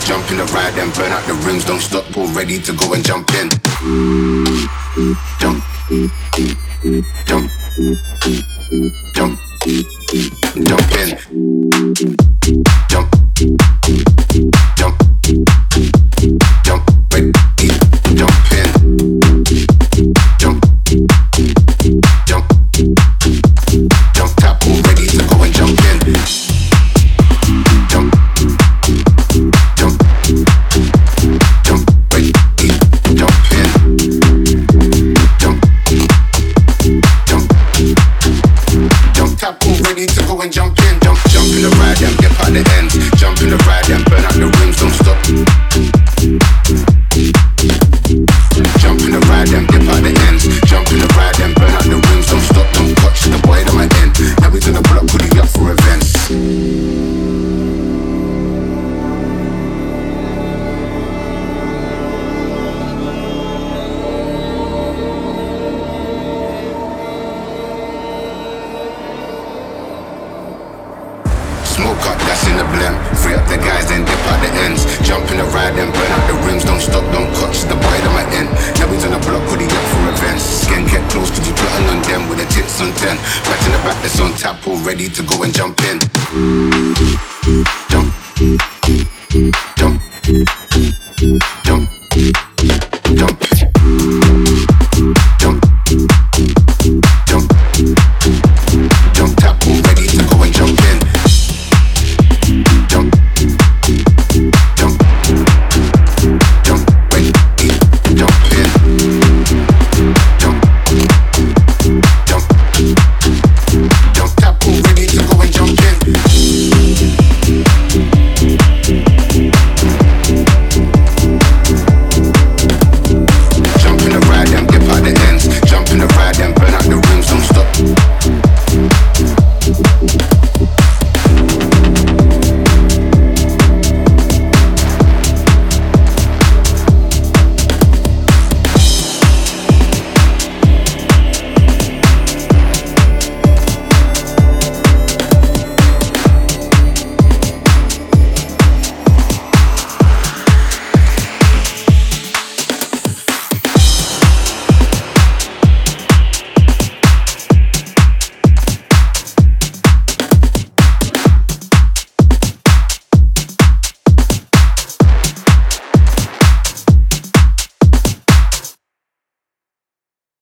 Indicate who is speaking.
Speaker 1: Jump in the ride and burn out the rims. Don't stop, all ready to go and jump in. Jump, jump, jump, jump in. Jump, jump, jump, ready, jump in. Jump, jump, jump tap, all ready to go and jump in. Jump, jump, jump, ready, jump in. Jump, jump, jump tap, all ready to go and jump in. Jump, jump in the ride and dip out the ends. Jump in the ride and burn out the rims, don't stop. Jump in the ride and dip out the ends. Jump in the ride and burn out the rims, don't stop, don't touch the boy at my end. Now he's in the block, putting up for events. Smoke up, that's in the blem. Free up the guys, then dip out the ends. Jump in the ride and burn out the rims. Don't stop, don't touch the boy at my end. Now he's on the block, putting up for events. Skin get close, cause you plotting on them with the tits on 10. Back in the back, that's on tap, all ready to go and jump in.